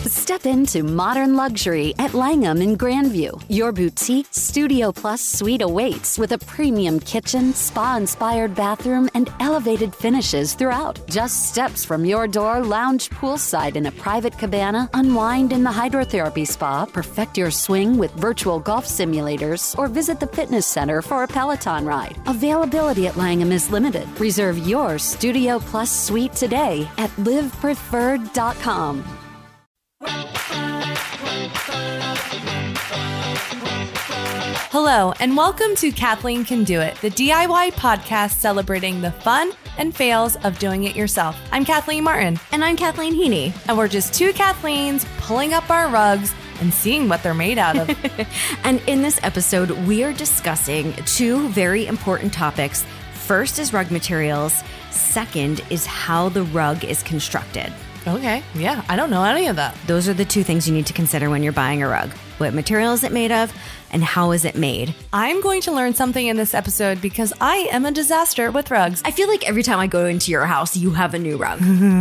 Step into modern luxury at Langham in Grandview. Your boutique Studio Plus suite awaits with a premium kitchen, spa-inspired bathroom, and elevated finishes throughout. Just steps from your door, lounge poolside in a private cabana, unwind in the hydrotherapy spa, perfect your swing with virtual golf simulators, or visit the fitness center for a Peloton ride. Availability at Langham is limited. Reserve your Studio Plus suite today at livepreferred.com. Hello, and welcome to Kathleen Can Do It, the DIY podcast celebrating the fun and fails of doing it yourself. I'm Kathleen Martin. And I'm Kathleen Heaney. And we're just two Kathleens pulling up our rugs and seeing what they're made out of. And in this episode, we are discussing two very important topics. First is rug materials. Second is how the rug is constructed. Okay, yeah, I don't know any of that. Those are the two things you need to consider when you're buying a rug. What material is it made of, and how is it made? I'm going to learn something in this episode because I am a disaster with rugs. I feel like every time I go into your house, you have a new rug.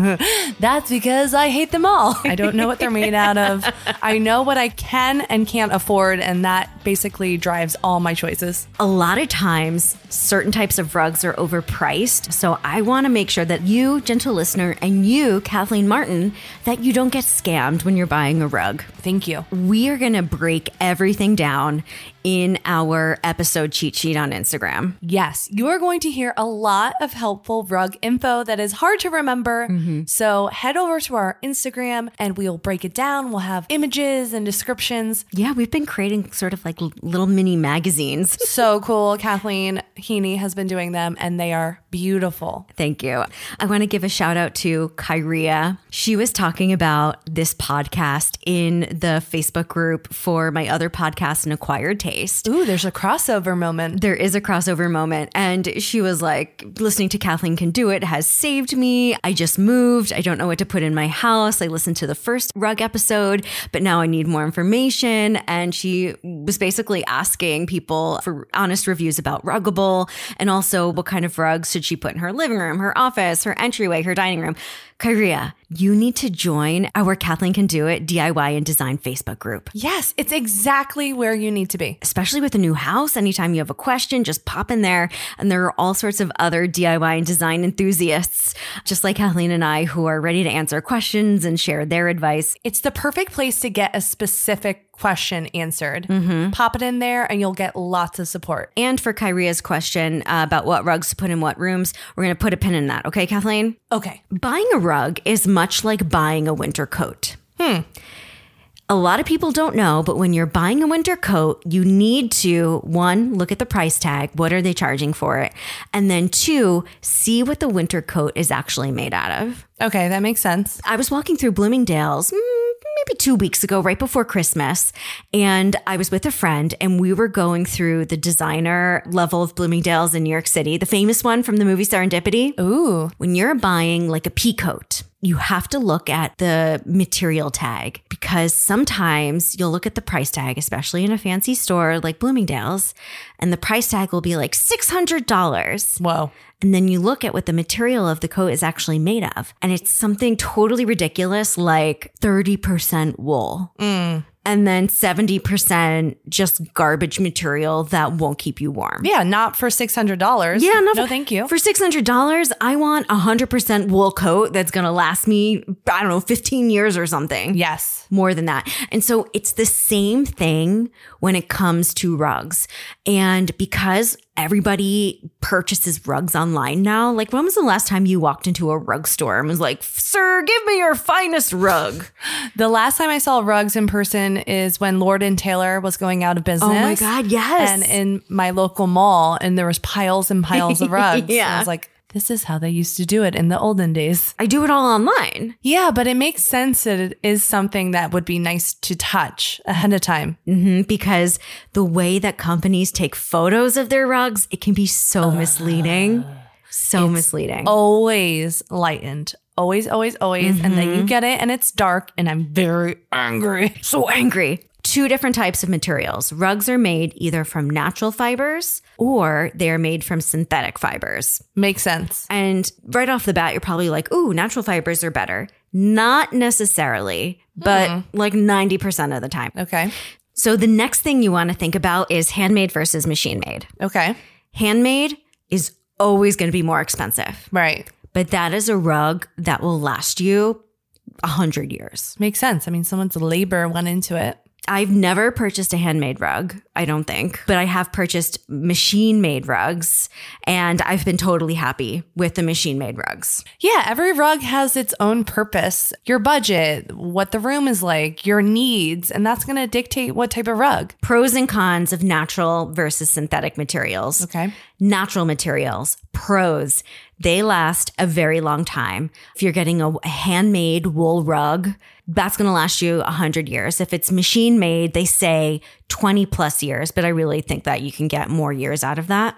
That's because I hate them all. I don't know what they're made out of. I know what I can and can't afford, and that basically drives all my choices. A lot of times, certain types of rugs are overpriced, so I want to make sure that you, gentle listener, and you, Kathleen Martin, that you don't get scammed when you're buying a rug. Thank you. We are going to break everything down in our episode cheat sheet on Instagram. Yes, you are going to hear a lot of helpful rug info that is hard to remember. So head over to our Instagram and we'll break it down. We'll have images and descriptions. Yeah, we've been creating sort of like little mini magazines. So cool. Kathleen Heaney has been doing them and they are beautiful. Thank you. I want to give a shout out to Kyria. She was talking about this podcast in the Facebook group for my other podcast, An Acquired Taste. Ooh, there's a crossover moment. There is a crossover moment. And she was like, listening to Kathleen Can Do It has saved me. I just moved. I don't know what to put in my house. I listened to the first rug episode, but now I need more information. And she was basically asking people for honest reviews about Ruggable and also what kind of rugs should she put in her living room, her office, her entryway, her dining room. Kyria, you need to join our Kathleen Can Do It DIY and Design Facebook group. Yes, it's exactly where you need to be. Especially with a new house, anytime you have a question, just pop in there. And there are all sorts of other DIY and design enthusiasts, just like Kathleen and I, who are ready to answer questions and share their advice. It's the perfect place to get a specific question answered. Pop it in there and you'll get lots of support. And for Kyria's question about what rugs to put in what rooms, we're going to put a pin in that. Okay, Kathleen? Okay. Buying a rug is much like buying a winter coat. A lot of people don't know, but when you're buying a winter coat, you need to, one, look at the price tag. What are they charging for it? And then two, see what the winter coat is actually made out of. Okay, that makes sense. I was walking through Bloomingdale's maybe 2 weeks ago, right before Christmas, and I was with a friend and we were going through the designer level of Bloomingdale's in New York City, the famous one from the movie Serendipity. Ooh. When you're buying like a pea coat, you have to look at the material tag because sometimes you'll look at the price tag, especially in a fancy store like Bloomingdale's, and the price tag will be like $600. Whoa. And then you look at what the material of the coat is actually made of. And it's something totally ridiculous like 30% wool. And then 70% just garbage material that won't keep you warm. Yeah, not for $600. Yeah, no, thank you. For $600, I want 100% wool coat that's going to last me, I don't know, 15 years or something. Yes. More than that. And so it's the same thing when it comes to rugs. And because everybody purchases rugs online now, like when was the last time you walked into a rug store and was like, sir, give me your finest rug? The last time I saw rugs in person is when Lord & Taylor was going out of business. Oh my God, yes. And in my local mall, and there was piles and piles of rugs. Yeah. And I was like, this is how they used to do it in the olden days. I do it all online. Yeah, but it makes sense that it is something that would be nice to touch ahead of time. Because the way that companies take photos of their rugs, it can be so misleading. So misleading. Always lightened. Always. And then you get it and it's dark and I'm very angry. So angry. Two different types of materials. Rugs are made either from natural fibers or they are made from synthetic fibers. Makes sense. And right off the bat, you're probably like, ooh, natural fibers are better. Not necessarily, but like 90% of the time. Okay. So the next thing you want to think about is handmade versus machine made. Okay. Handmade is always going to be more expensive. Right. But that is a rug that will last you 100 years. Makes sense. I mean, someone's labor went into it. I've never purchased a handmade rug, I don't think, but I have purchased machine-made rugs, and I've been totally happy with the machine-made rugs. Yeah, every rug has its own purpose, your budget, what the room is like, your needs, and that's going to dictate what type of rug. Pros and cons of natural versus synthetic materials. Okay. Natural materials, pros, they last a very long time. If you're getting a handmade wool rug, that's going to last you 100 years. If it's machine made, they say 20 plus years, but I really think that you can get more years out of that.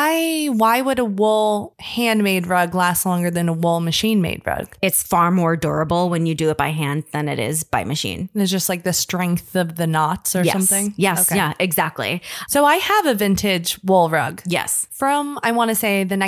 Why would a wool handmade rug last longer than a wool machine made rug? It's far more durable when you do it by hand than it is by machine. It's just like the strength of the knots or something? Yes. Okay. Yeah, exactly. So I have a vintage wool rug. Yes. From, I want to say, the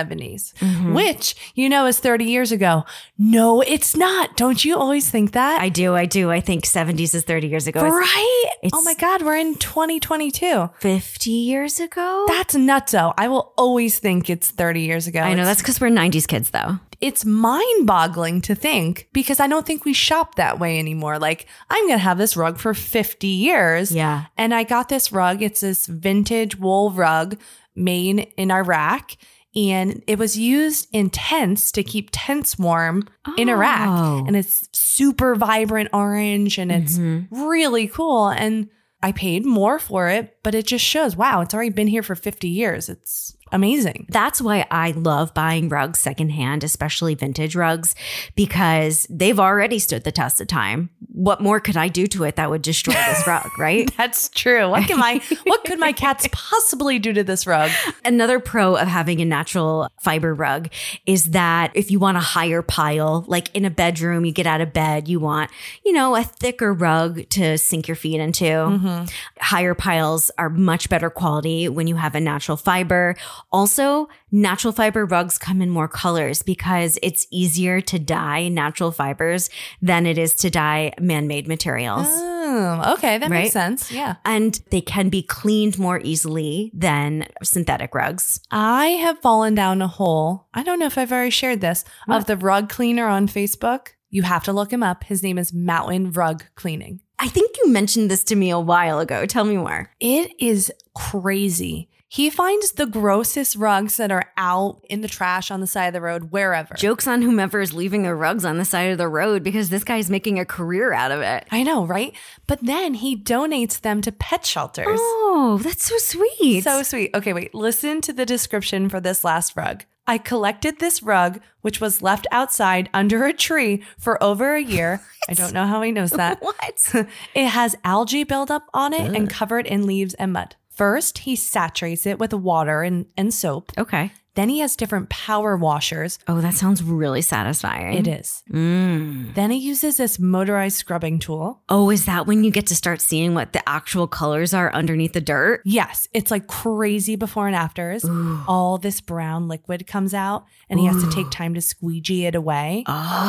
1970s, which, is 30 years ago. No, it's not. Don't you always think that? I do. I think 70s is 30 years ago. Right? It's Oh my God, we're in 2022. 50 years ago? That's nutso. I will always think it's 30 years ago. I know. That's because we're 90s kids, though. It's mind-boggling to think, because I don't think we shop that way anymore. Like, I'm going to have this rug for 50 years. Yeah. And I got this rug. It's this vintage wool rug made in Iraq. And it was used in tents to keep tents warm in Iraq. And it's super vibrant orange and it's really cool. And I paid more for it, but it just shows, wow, it's already been here for 50 years. It's amazing. That's why I love buying rugs secondhand, especially vintage rugs, because they've already stood the test of time. What more could I do to it that would destroy this rug, right? That's true. What could my cats possibly do to this rug? Another pro of having a natural fiber rug is that if you want a higher pile, like in a bedroom, you get out of bed, you want, a thicker rug to sink your feet into. Higher piles are much better quality when you have a natural fiber. Also, natural fiber rugs come in more colors because it's easier to dye natural fibers than it is to dye man-made materials. Oh, okay. That makes sense. Yeah. And they can be cleaned more easily than synthetic rugs. I have fallen down a hole. I don't know if I've already shared this, of the rug cleaner on Facebook. You have to look him up. His name is Mountain Rug Cleaning. I think you mentioned this to me a while ago. Tell me more. It is crazy. He finds the grossest rugs that are out in the trash on the side of the road, wherever. Joke's on whomever is leaving their rugs on the side of the road, because this guy's making a career out of it. I know, right? But then he donates them to pet shelters. Oh, that's so sweet. So sweet. Okay, wait. Listen to the description for this last rug. I collected this rug, which was left outside under a tree for over a year. I don't know how he knows that. What? It has algae buildup on it and covered in leaves and mud. First, he saturates it with water and soap. Okay. Then he has different power washers. Oh, that sounds really satisfying. It is. Then he uses this motorized scrubbing tool. Oh, is that when you get to start seeing what the actual colors are underneath the dirt? Yes, it's like crazy before and afters. Ooh. All this brown liquid comes out and he has to take time to squeegee it away.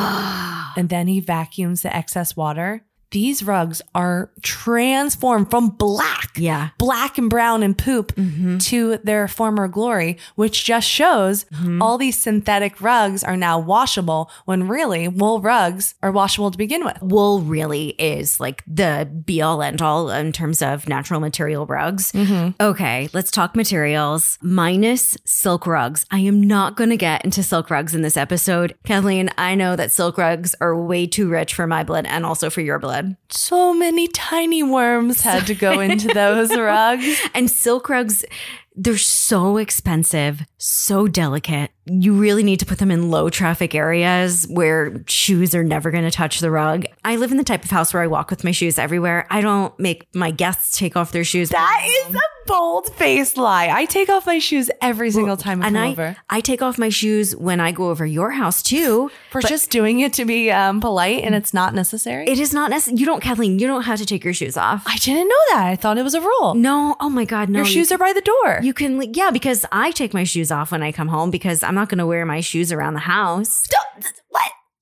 And then he vacuums the excess water. These rugs are transformed from black and brown and poop to their former glory, which just shows all these synthetic rugs are now washable when really wool rugs are washable to begin with. Wool really is like the be all end all in terms of natural material rugs. Okay, let's talk materials minus silk rugs. I am not going to get into silk rugs in this episode. Kathleen, I know that silk rugs are way too rich for my blood and also for your blood. So many tiny worms had to go into those rugs. And silk rugs, they're so expensive, so delicate. You really need to put them in low traffic areas where shoes are never going to touch the rug. I live in the type of house where I walk with my shoes everywhere. I don't make my guests take off their shoes. That is a bold-faced lie. I take off my shoes every single time I come over. I take off my shoes when I go over your house too. For just doing it to be polite, and it's not necessary? It is not necessary. Kathleen, you don't have to take your shoes off. I didn't know that. I thought it was a rule. No. Oh my God, no. Your shoes are by the door. You can, because I take my shoes off when I come home because I'm not going to wear my shoes around the house. What?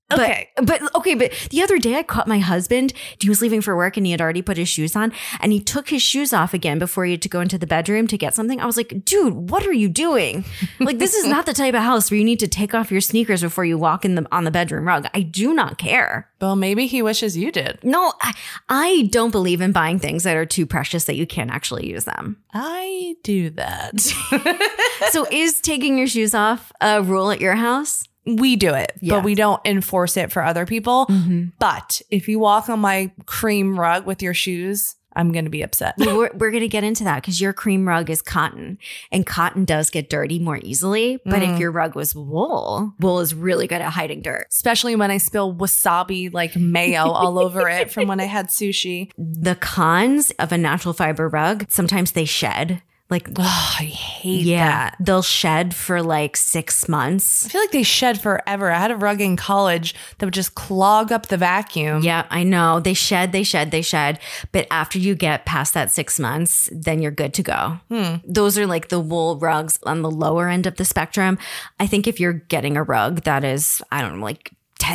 Okay. But the other day I caught my husband. He was leaving for work and he had already put his shoes on and he took his shoes off again before he had to go into the bedroom to get something. I was like, dude, what are you doing? Like, this is not the type of house where you need to take off your sneakers before you walk on the bedroom rug. I do not care. Well, maybe he wishes you did. No, I don't believe in buying things that are too precious that you can't actually use them. I do that. So is taking your shoes off a rule at your house? We do it, Yeah. but we don't enforce it for other people. But if you walk on my cream rug with your shoes, I'm going to be upset. We're going to get into that because your cream rug is cotton and cotton does get dirty more easily. But if your rug was wool is really good at hiding dirt. Especially when I spill wasabi like mayo all over it from when I had sushi. The cons of a natural fiber rug, sometimes they shed. Like, Oh, I hate yeah, that. they'll shed for like 6 months. I feel like they shed forever. I had a rug in college that would just clog up the vacuum. Yeah, I know. They shed. But after you get past that 6 months, then you're good to go. Those are like the wool rugs on the lower end of the spectrum. I think if you're getting a rug that is, I don't know, like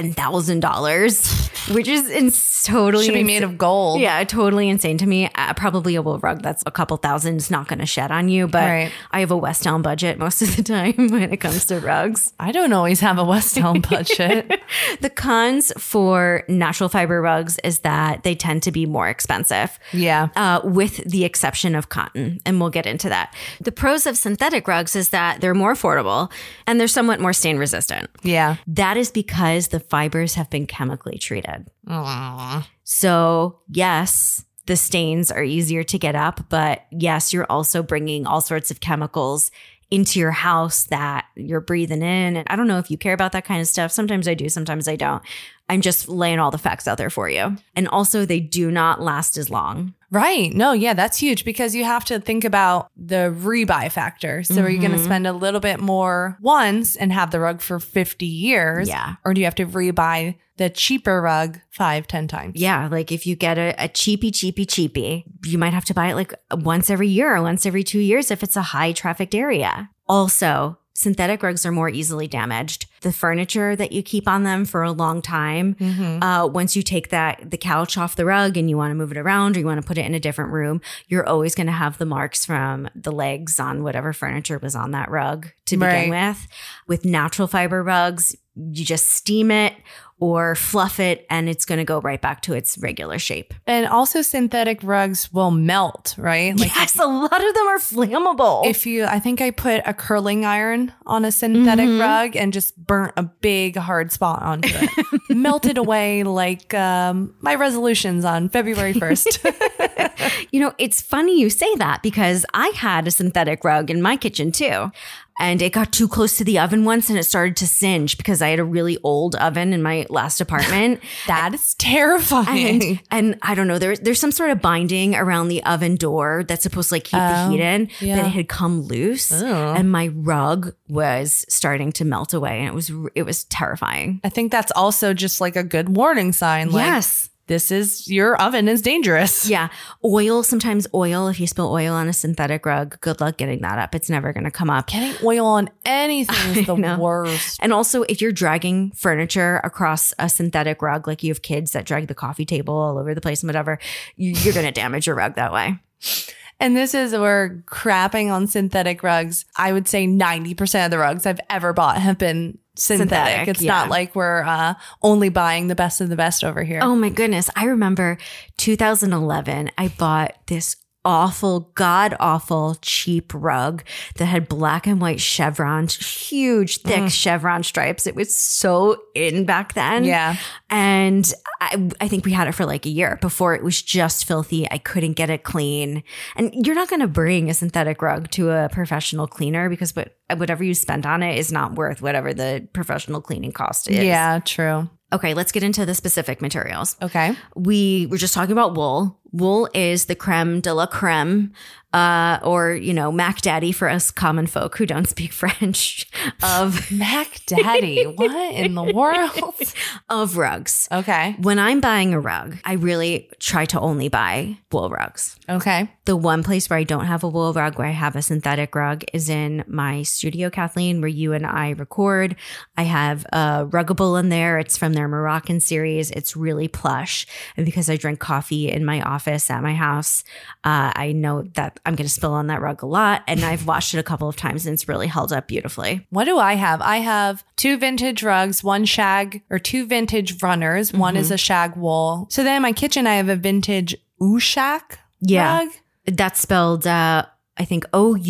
$10,000, which is totally Should be made of gold. Yeah, totally insane to me. Probably a wool rug that's a couple thousand is not going to shed on you, but Right. I have a West Elm budget most of the time when it comes to rugs. I don't always have a West Elm budget. The cons for natural fiber rugs is that they tend to be more expensive. Yeah. With the exception of cotton, and we'll get into that. The pros of synthetic rugs is that they're more affordable and they're somewhat more stain resistant. Yeah. That is because the fibers have been chemically treated. So yes, the stains are easier to get up, but yes, you're also bringing all sorts of chemicals into your house that you're breathing in. And I don't know if you care about that kind of stuff. Sometimes I do, sometimes I don't. I'm just laying all the facts out there for you. And also they do not last as long. Right. No, yeah, that's huge because you have to think about the rebuy factor. So are you going to spend a little bit more once and have the rug for 50 years? Yeah. Or do you have to rebuy the cheaper rug 5-10 times? Yeah. Like if you get a cheapie, you might have to buy it like once every year or once every 2 years if it's a high trafficked area. Also, synthetic rugs are more easily damaged. The furniture that you keep on them for a long time, once you take the couch off the rug and you want to move it around or you want to put it in a different room, you're always going to have the marks from the legs on whatever furniture was on that rug to begin with. With natural fiber rugs, you just steam it or fluff it and it's going to go right back to its regular shape. And also synthetic rugs will melt, right? Like Yes, a lot of them are flammable. I think I put a curling iron on a synthetic rug and just burnt a big hard spot onto it. Melted away like my resolutions on February 1st. You know, it's funny you say that because I had a synthetic rug in my kitchen too. And it got too close to the oven once and it started to singe because I had a really old oven in my last apartment. That is terrifying. And I don't know, there's some sort of binding around the oven door that's supposed to like keep the heat in that it had come loose. And my rug was starting to melt away and it was terrifying. I think that's also just like a good warning sign. Like, Yes. your oven is dangerous. Yeah. Sometimes oil, if you spill oil on a synthetic rug, good luck getting that up. It's never going to come up. Getting oil on anything is the know. worst. And also, if you're dragging furniture across a synthetic rug, like you have kids that drag the coffee table all over the place and whatever, you're going to damage your rug that way. And this is where crapping on synthetic rugs. I would say 90% of the rugs I've ever bought have been synthetic. It's not like we're only buying the best of the best over here. Oh my goodness. I remember 2011, I bought this god-awful cheap rug that had black and white chevrons, huge, thick chevron stripes. It was so in back then. Yeah. And I think we had it for like a year before it was just filthy. I couldn't get it clean. And you're not going to bring a synthetic rug to a professional cleaner because whatever you spent on it is not worth whatever the professional cleaning cost is. Yeah, true. Okay, let's get into the specific materials. Okay. We were just talking about wool. Wool is the creme de la creme or, Mac Daddy for us common folk who don't speak French, of Mac Daddy. What in the world? Of rugs. Okay. When I'm buying a rug, I really try to only buy wool rugs. Okay. The one place where I don't have a wool rug, where I have a synthetic rug, is in my studio, Kathleen, where you and I record. I have a Ruggable in there. It's from their Moroccan series. It's really plush. And because I drink coffee in my office at my house, I know that I'm going to spill on that rug a lot. And I've washed it a couple of times and it's really held up beautifully. What do I have? I have 2 vintage rugs, 1 shag, or 2 vintage runners. One is a shag wool. So then in my kitchen, I have a vintage Ushak rug. That's spelled, I think,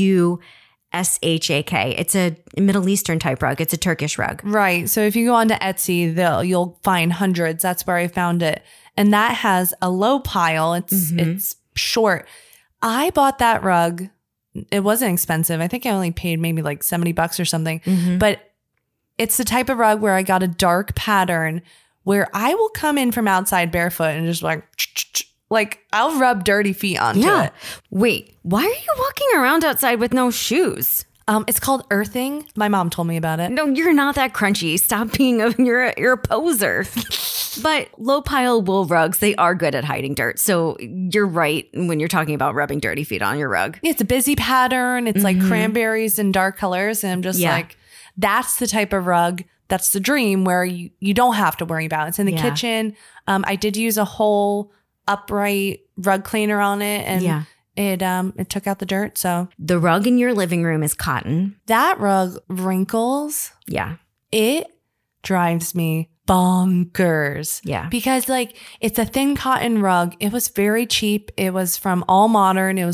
Oushak. It's a Middle Eastern type rug. It's a Turkish rug. Right. So if you go onto Etsy, you'll find hundreds. That's where I found it. And that has a low pile. It's short. I bought that rug. It wasn't expensive. I think I only paid maybe like $70 or something. But it's the type of rug where I got a dark pattern where I will come in from outside barefoot and just like I'll rub dirty feet onto it. Wait, why are you walking around outside with no shoes? It's called earthing. My mom told me about it. No, you're not that crunchy. Stop being you're a poser. But low pile wool rugs, they are good at hiding dirt. So you're right when you're talking about rubbing dirty feet on your rug. It's a busy pattern. It's like cranberries and dark colors. And I'm just like, that's the type of rug. That's the dream where you don't have to worry about it. It's in the kitchen. I did use a whole upright rug cleaner on it, and it took out the dirt. So the rug in your living room is cotton. That rug wrinkles. Yeah. It drives me bonkers. Yeah. Because it's a thin cotton rug. It was very cheap. It was from All Modern. It was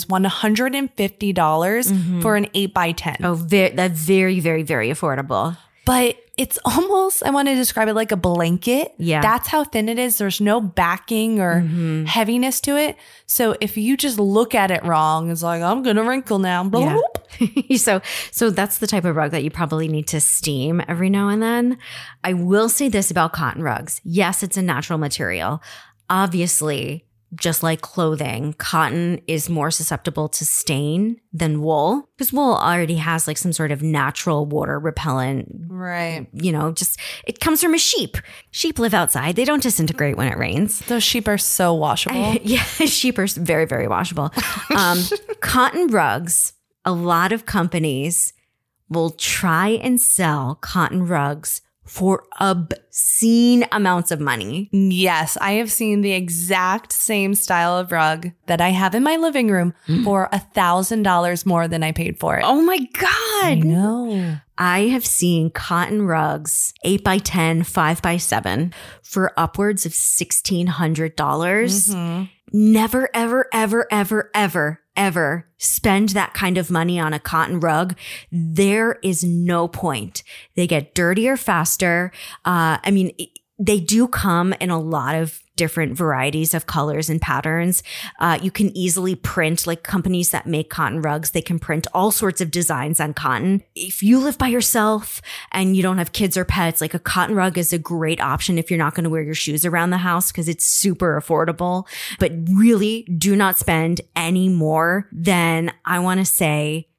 $150 for an 8x10. Oh, that's very, very, very affordable. But it's almost, I want to describe it like a blanket. Yeah. That's how thin it is. There's no backing or heaviness to it. So if you just look at it wrong, it's like, I'm going to wrinkle now. Yeah. So that's the type of rug that you probably need to steam every now and then. I will say this about cotton rugs. Yes, it's a natural material. Obviously, just like clothing, cotton is more susceptible to stain than wool, because wool already has like some sort of natural water repellent. Right. It comes from a sheep. Sheep live outside. They don't disintegrate when it rains. Those sheep are so washable. Sheep are very, very washable. Cotton rugs, a lot of companies will try and sell cotton rugs for obscene amounts of money. Yes, I have seen the exact same style of rug that I have in my living room for $1,000 more than I paid for it. Oh my God. I know. I have seen cotton rugs, 8x10, 5x7 for upwards of $1,600. Never, ever, ever, ever, ever, ever spend that kind of money on a cotton rug. There is no point. They get dirtier faster. They do come in a lot of different varieties of colors and patterns. You can easily print, like companies that make cotton rugs, they can print all sorts of designs on cotton. If you live by yourself and you don't have kids or pets, like a cotton rug is a great option if you're not going to wear your shoes around the house, because it's super affordable. But really do not spend any more than, I want to say,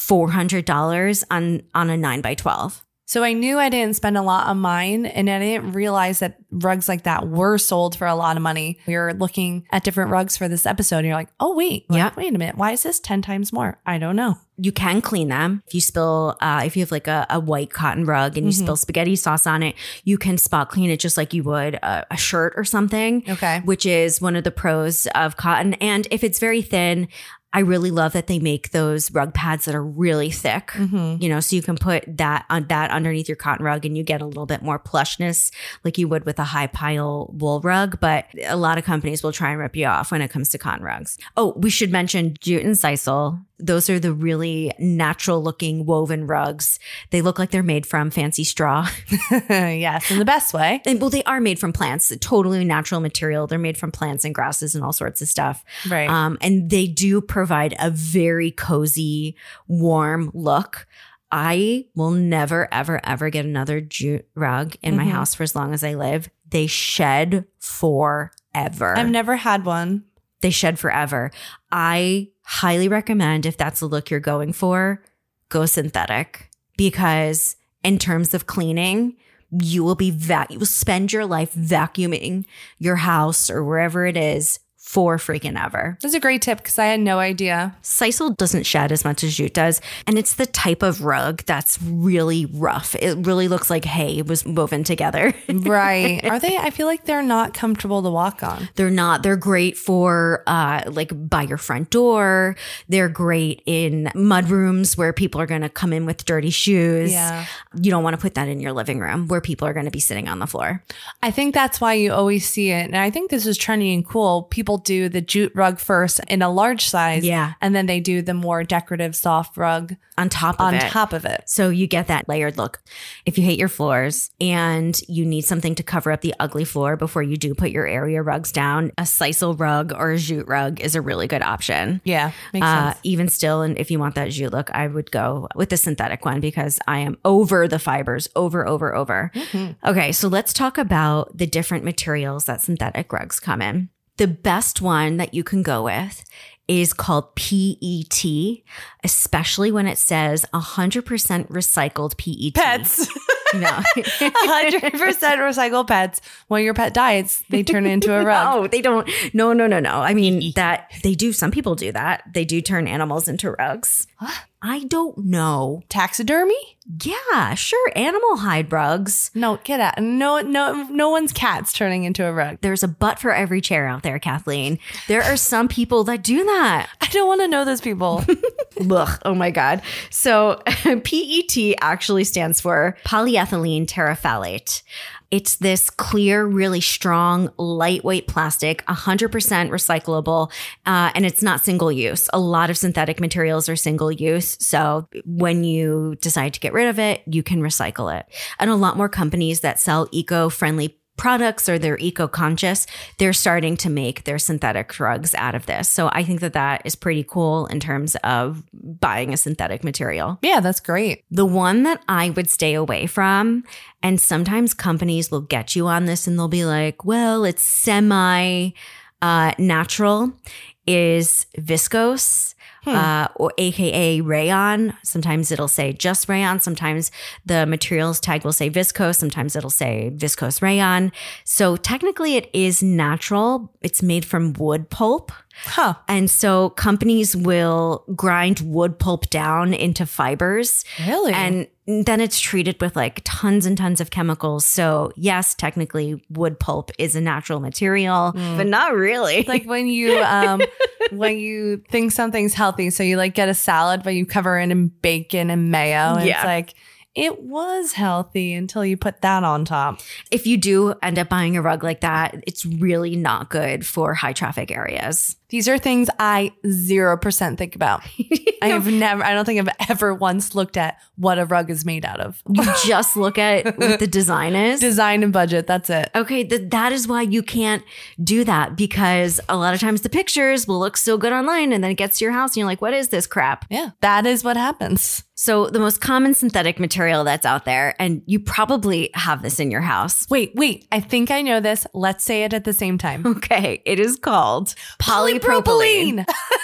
$400 on a 9x12. So I knew I didn't spend a lot on mine, and I didn't realize that rugs like that were sold for a lot of money. We were looking at different rugs for this episode, and you're like, oh, wait a minute. Why is this 10 times more? I don't know. You can clean them. If you spill, if you have like a white cotton rug and you spill spaghetti sauce on it, you can spot clean it just like you would a shirt or something. Okay. Which is one of the pros of cotton. And if it's very thin, I really love that they make those rug pads that are really thick, so you can put that underneath your cotton rug and you get a little bit more plushness like you would with a high pile wool rug. But a lot of companies will try and rip you off when it comes to cotton rugs. Oh, we should mention Jute and Sisal. Those are the really natural looking woven rugs. They look like they're made from fancy straw. Yes, in the best way. And, well, they are made from plants, totally natural material. They're made from plants and grasses and all sorts of stuff. Right. And they do provide a very cozy, warm look. I will never, ever, ever get another jute rug in my house for as long as I live. They shed forever. I've never had one. They shed forever. I highly recommend, if that's the look you're going for, go synthetic, because in terms of cleaning, you will spend your life vacuuming your house or wherever it is for freaking ever. That's a great tip because I had no idea. Sisal doesn't shed as much as jute does. And it's the type of rug that's really rough. It really looks like hay was woven together. Right. Are they? I feel like they're not comfortable to walk on. They're not. They're great for like by your front door. They're great in mud rooms where people are going to come in with dirty shoes. Yeah. You don't want to put that in your living room where people are going to be sitting on the floor. I think that's why you always see it. And I think this is trendy and cool. People do the jute rug first in a large size. Yeah. And then they do the more decorative soft rug on top of it. So you get that layered look. If you hate your floors and you need something to cover up the ugly floor before you do put your area rugs down, a Sisal rug or a jute rug is a really good option. Yeah. Makes sense. Even still, and if you want that jute look, I would go with the synthetic one because I am over the fibers, over. Mm-hmm. Okay, so let's talk about the different materials that synthetic rugs come in. The best one that you can go with is called PET, especially when it says 100% recycled PET. Pets. No. 100% recycled pets. When your pet dies, they turn into a rug. No, they don't. No. I mean, that they do. Some people do that. They do turn animals into rugs. What? I don't know. Taxidermy? Yeah, sure. Animal hide rugs. No, get out. No one's cat's turning into a rug. There's a butt for every chair out there, Kathleen. There are some people that do that. I don't want to know those people. Ugh, oh my God. So PET actually stands for polyethylene terephthalate. It's this clear, really strong, lightweight plastic, 100% recyclable, and it's not single use. A lot of synthetic materials are single use. So when you decide to get rid of it, you can recycle it. And a lot more companies that sell eco-friendly products or they're eco-conscious, they're starting to make their synthetic rugs out of this. So I think that is pretty cool in terms of buying a synthetic material. Yeah, that's great. The one that I would stay away from, and sometimes companies will get you on this and they'll be like, well, it's semi-natural, is viscose. Or AKA rayon. Sometimes it'll say just rayon. Sometimes the materials tag will say viscose. Sometimes it'll say viscose rayon. So technically it is natural. It's made from wood pulp. Huh. And so companies will grind wood pulp down into fibers. Really? And then it's treated with like tons and tons of chemicals. So yes, technically wood pulp is a natural material, but not really. Like when you think something's healthy, so you like get a salad, but you cover it in bacon and mayo. And it's like, it was healthy until you put that on top. If you do end up buying a rug like that, it's really not good for high traffic areas. These are things I 0% think about. I don't think I've ever once looked at what a rug is made out of. You just look at what the design is. Design and budget. That's it. Okay. That is why you can't do that, because a lot of times the pictures will look so good online and then it gets to your house and you're like, what is this crap? Yeah. That is what happens. So the most common synthetic material that's out there, and you probably have this in your house. Wait. I think I know this. Let's say it at the same time. Okay. It is called polypropylene.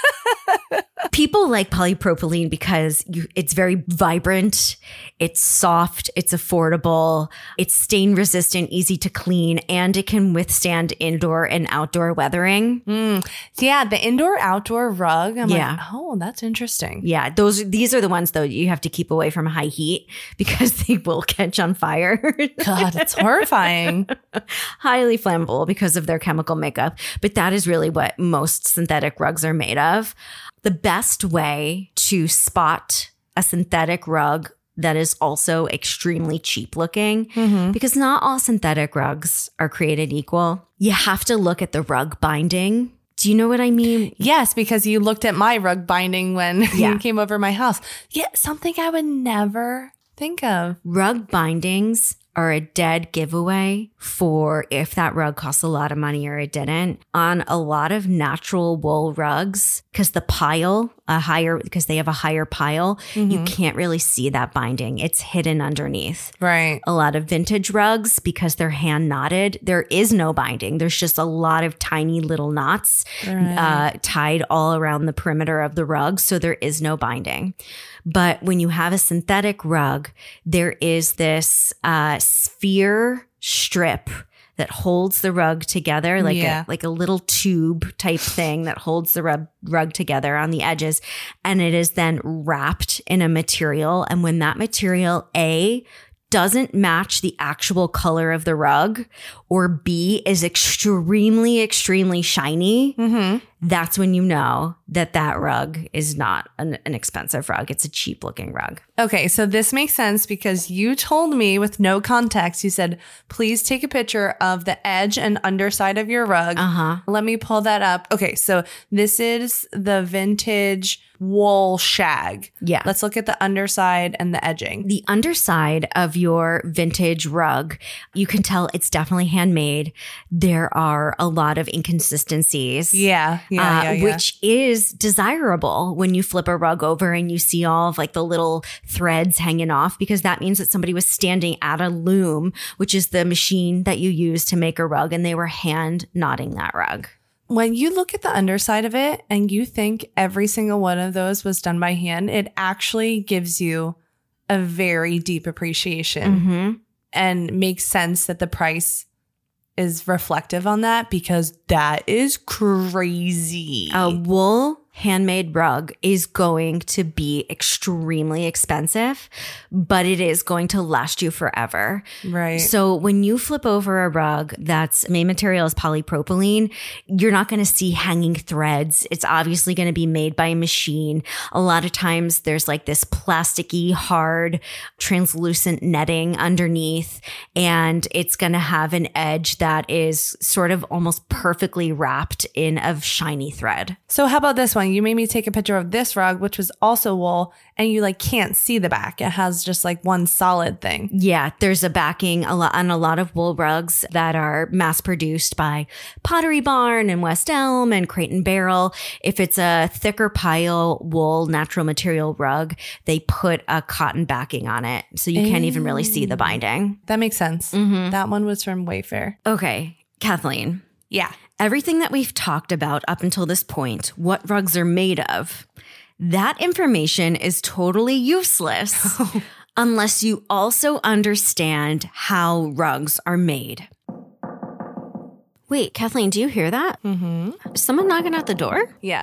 People like polypropylene because it's very vibrant, it's soft, it's affordable, it's stain resistant, easy to clean, and it can withstand indoor and outdoor weathering. Yeah, the indoor-outdoor rug. I'm Yeah. like, oh, that's interesting. Yeah, these are the ones, though, you have to keep away from high heat because they will catch on fire. God, it's horrifying. Highly flammable because of their chemical makeup. But that is really what most synthetic rugs are made of. The best way to spot a synthetic rug that is also extremely cheap looking, because not all synthetic rugs are created equal, you have to look at the rug binding. Do you know what I mean? Yes, because you looked at my rug binding when you came over my house. Yeah, something I would never think of. Rug bindings are a dead giveaway for if that rug costs a lot of money or it didn't. On a lot of natural wool rugs, because the pile because they have a higher pile, you can't really see that binding. It's hidden underneath. Right. A lot of vintage rugs, because they're hand knotted, there is no binding. There's just a lot of tiny little knots tied all around the perimeter of the rug. So there is no binding. But when you have a synthetic rug, there is this sphere strip that holds the rug together, like a little tube type thing that holds the rug together on the edges. And it is then wrapped in a material. And when that material, A, doesn't match the actual color of the rug, or B, is extremely, extremely shiny, that's when you know that that rug is not an expensive rug. It's a cheap looking rug. Okay, so this makes sense because you told me with no context, you said, please take a picture of the edge and underside of your rug. Let me pull that up. Okay, so this is the vintage wool shag. Yeah. Let's look at the underside and the edging. The underside of your vintage rug, you can tell it's definitely handmade. There are a lot of inconsistencies. Which is desirable when you flip a rug over and you see all of like the little threads hanging off, because that means that somebody was standing at a loom, which is the machine that you use to make a rug, and they were hand knotting that rug. When you look at the underside of it and you think every single one of those was done by hand, it actually gives you a very deep appreciation and makes sense that the price is reflective on that, because that is crazy. A wool handmade rug is going to be extremely expensive, but it is going to last you forever. Right. So when you flip over a rug that's main material is polypropylene, you're not going to see hanging threads. It's obviously going to be made by a machine. A lot of times there's like this plasticky, hard, translucent netting underneath, and it's going to have an edge that is sort of almost perfectly wrapped in a shiny thread. So how about this one? You made me take a picture of this rug, which was also wool, and you like can't see the back. It has just like one solid thing. Yeah, there's a backing on a lot of wool rugs that are mass produced by Pottery Barn and West Elm and Crate and Barrel. If it's a thicker pile wool natural material rug, they put a cotton backing on it, so you can't even really see the binding. That makes sense. That one was from Wayfair. Okay, Kathleen. Yeah. Everything that we've talked about up until this point, what rugs are made of, that information is totally useless unless you also understand how rugs are made. Wait, Kathleen, do you hear that? Is someone knocking at the door? Yeah.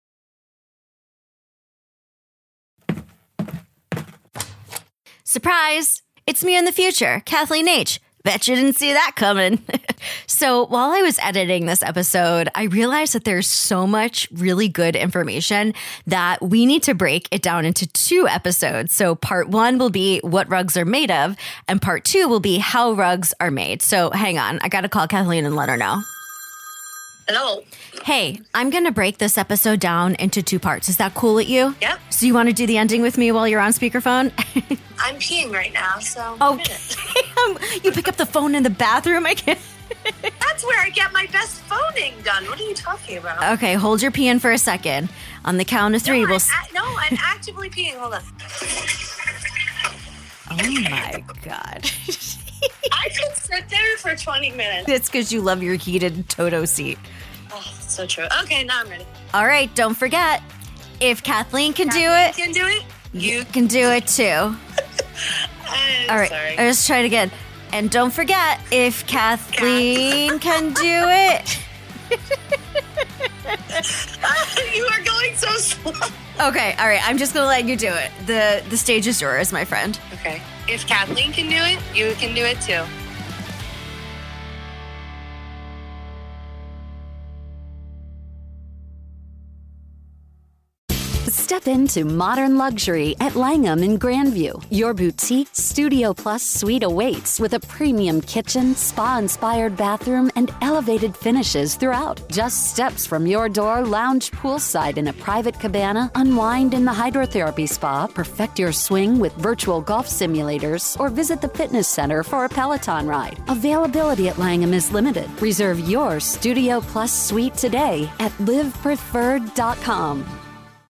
Surprise! It's me in the future, Kathleen H. Bet you didn't see that coming. So while I was editing this episode, I realized that there's so much really good information that we need to break it down into 2 episodes. So part 1 will be what rugs are made of, and part 2 will be how rugs are made. So hang on, I got to call Kathleen and let her know. Hello. Hey, I'm going to break this episode down into 2 parts. Is that cool with you? Yep. So you want to do the ending with me while you're on speakerphone? I'm peeing right now, so. Okay. You pick up the phone in the bathroom? I can't. That's where I get my best phoning done. What are you talking about? Okay, hold your pee in for a second. On the count of 3, we'll. I'm actively peeing. Hold on. Oh my God. I could sit there for 20 minutes. It's because you love your heated Toto seat. Oh, so true. Okay, now I'm ready. All right, don't forget, if Kathleen can do it, you can do it too. All right, sorry. let's try it again. And don't forget, if Kathleen can do it. You are going so slow. Okay, all right, I'm just going to let you do it. The stage is yours, my friend. Okay. If Kathleen can do it, you can do it too. Step into modern luxury at Langham in Grandview. Your boutique Studio Plus suite awaits with a premium kitchen, spa-inspired bathroom, and elevated finishes throughout. Just steps from your door, lounge poolside in a private cabana, unwind in the hydrotherapy spa, perfect your swing with virtual golf simulators, or visit the fitness center for a Peloton ride. Availability at Langham is limited. Reserve your Studio Plus suite today at livepreferred.com.